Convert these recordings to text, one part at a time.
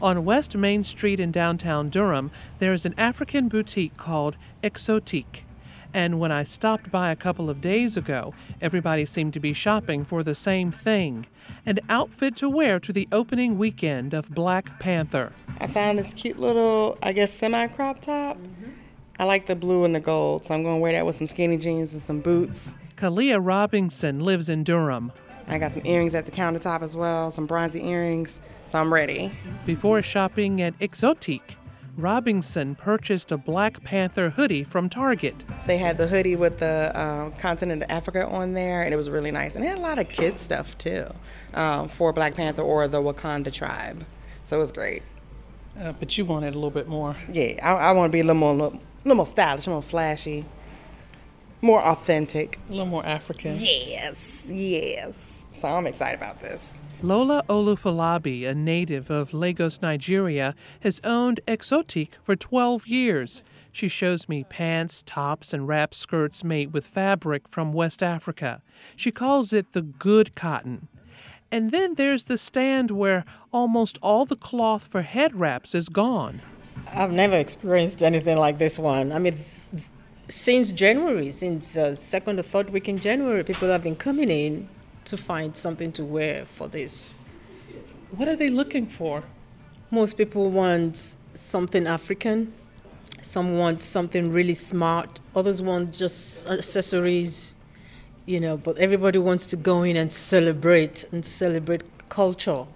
On West Main Street in downtown Durham, there's an African boutique called Exotique. And when I stopped by a couple of days ago, everybody seemed to be shopping for the same thing, an outfit to wear to the opening weekend of Black Panther. I found this cute little, semi-crop top. I like the blue and the gold, so I'm going to wear that with some skinny jeans and some boots. Kalia Robinson lives in Durham. I got some earrings at the countertop as well, some bronzy earrings, so I'm ready. Before shopping at Exotique, Robinson purchased a Black Panther hoodie from Target. They had the hoodie with the continent of Africa on there, and it was really nice. And they had a lot of kids stuff, too, for Black Panther or the Wakanda tribe. So it was great. But you wanted a little bit more. Yeah, I want to be a little more stylish, more flashy, more authentic. A little more African. Yes. So I'm excited about this. Lola Olufalabi, a native of Lagos, Nigeria, has owned Exotique for 12 years. She shows me pants, tops, and wrap skirts made with fabric from West Africa. She calls it the good cotton. And then there's the stand where almost all the cloth for head wraps is gone. I've never experienced anything like this one. I mean, since January, since second or third week in January, people have been coming in to find something to wear for this. What are they looking for? Most people want something African. Some want something really smart. Others want just accessories, but everybody wants to go in and celebrate culture,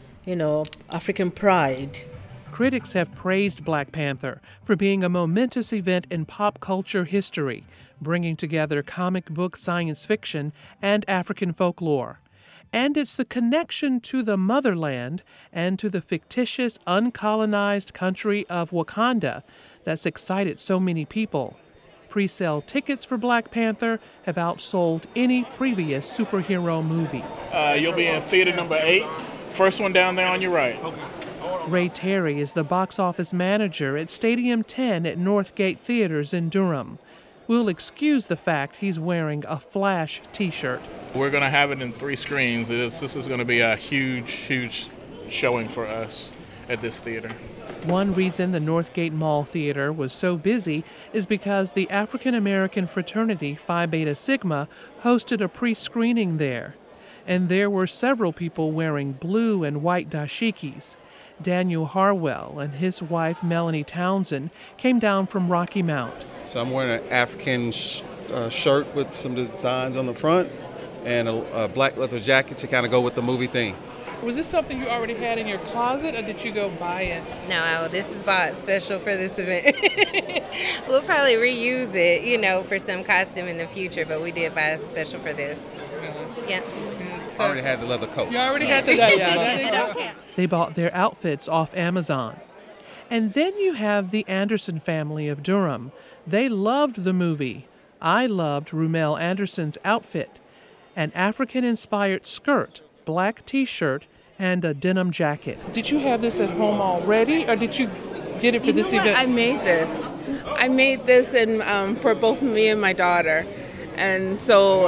African pride. Critics have praised Black Panther for being a momentous event in pop culture history, bringing together comic book science fiction and African folklore. And it's the connection to the motherland and to the fictitious, uncolonized country of Wakanda that's excited so many people. Pre-sale tickets for Black Panther have outsold any previous superhero movie. You'll be in theater number 8, first one down there on your right. Okay. Ray Terry is the box office manager at Stadium 10 at Northgate Theaters in Durham. We'll excuse the fact he's wearing a Flash t-shirt. We're going to have it in 3 screens. This is going to be a huge showing for us at this theater. One reason the Northgate Mall Theater was so busy is because the African American fraternity Phi Beta Sigma hosted a pre-screening there. And there were several people wearing blue and white dashikis. Daniel Harwell and his wife Melanie Townsend came down from Rocky Mount. So I'm wearing an African shirt with some designs on the front and a black leather jacket to kind of go with the movie theme. Was this something you already had in your closet, or did you go buy it? No, this is bought special for this event. We'll probably reuse it, for some costume in the future, but we did buy it special for this. Yep. I already had the leather coat. You already had the yeah. They bought their outfits off Amazon. And then you have the Anderson family of Durham. They loved the movie. I loved Rumel Anderson's outfit. An African-inspired skirt, black t-shirt, and a denim jacket. Did you have this at home already, or did you get it for this event? I made this. I made this for both me and my daughter. And so,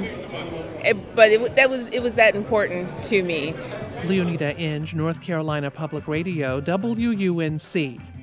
it was that important to me. Leonida Inge, North Carolina Public Radio, WUNC.